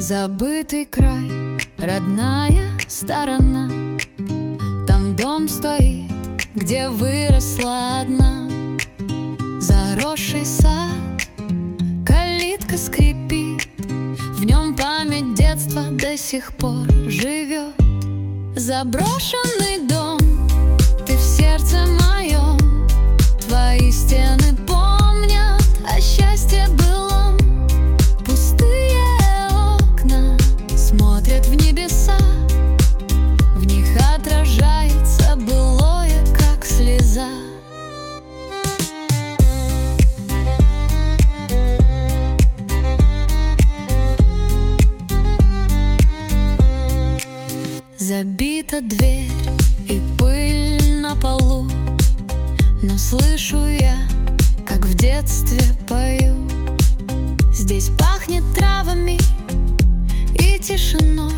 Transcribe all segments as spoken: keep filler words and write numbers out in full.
Забытый край, родная сторона. Там дом стоит, где выросла одна. Заросший сад, калитка скрипит, в нем память детства до сих пор живет. Заброшенный дом, ты в сердце моем. Твои стены помнят о счастье былом. Пустые окна смотрят в небеса, в них отражается былое, как слеза. Забита дверь и пыль на полу, но слышу я, как в детстве пою. Здесь пахнет травами и тишиной,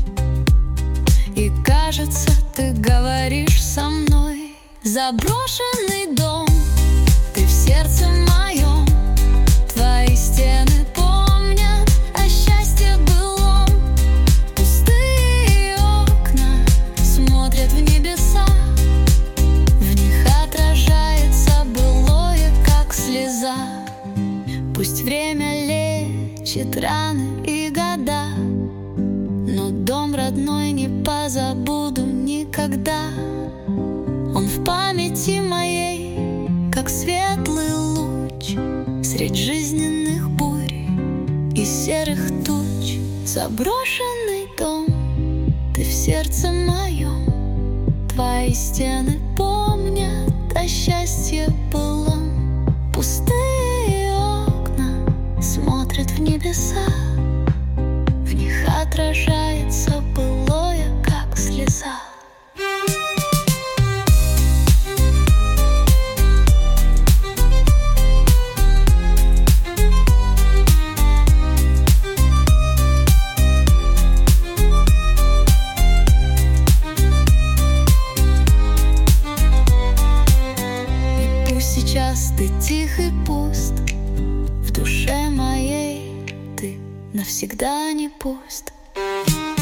и кажется, ты говоришь со мной. Заброшенный дом, ты в сердце моем. Твои стены помнят о счастье былом. Пустые окна смотрят в небеса, в них отражается былое, как слеза. Пусть время лечит раны и года, но дом родной не позабуду никогда. Он в памяти моей, как светлый луч средь жизненных бурь и серых туч. Заброшенный дом, ты в сердце моем. Твои стены помнят о счастье былом. Пустые окна смотрят в небеса, в них отражается былое, как слеза. Сейчас ты тих и пуст, в душе моей ты навсегда не пуст.